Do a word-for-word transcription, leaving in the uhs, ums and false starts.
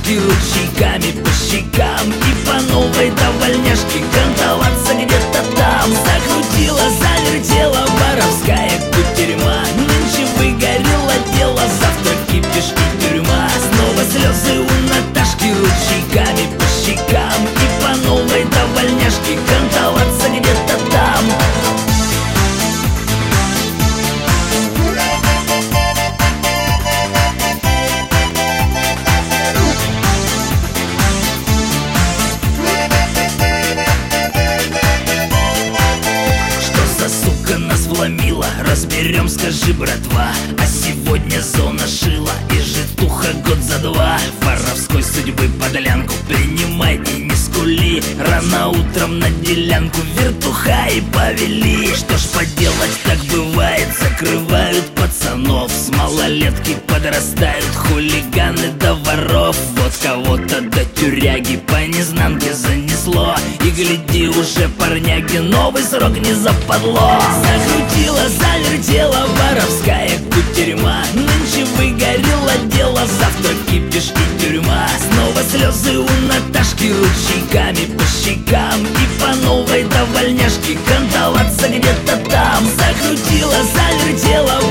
Наташки ручейками по щекам и по новой до вольняшки кантоваться где-то там. Закрутила, завертела воровская кутерьма. Нынче выгорело дело, завтра кипиш и тюрьма. Снова слезы у Наташки ручейками по щекам и по новой до вольняшки кантоваться где-то там. Вломила, разберем, скажи, братва. А сегодня зона шила и житуха год за два. Воровской судьбы подлянку принимай и не скули. Рано утром на делянку вертуха и повели. Что ж поделать, так бывает, закрывают пацанов. С малолетки подрастают хулиганы до воров. Вот кого-то до тюряги по незнанке занесло. И гляди, уже парняги новый срок не западло. Закрутила, завертела воровская кутерьма. Нынче выгорело дело, завтра кипиш и тюрьма. Снова слезы у Наташки ручейками по щекам и по новой до вольняшки кантоваться где-то там. Закрутила, завертела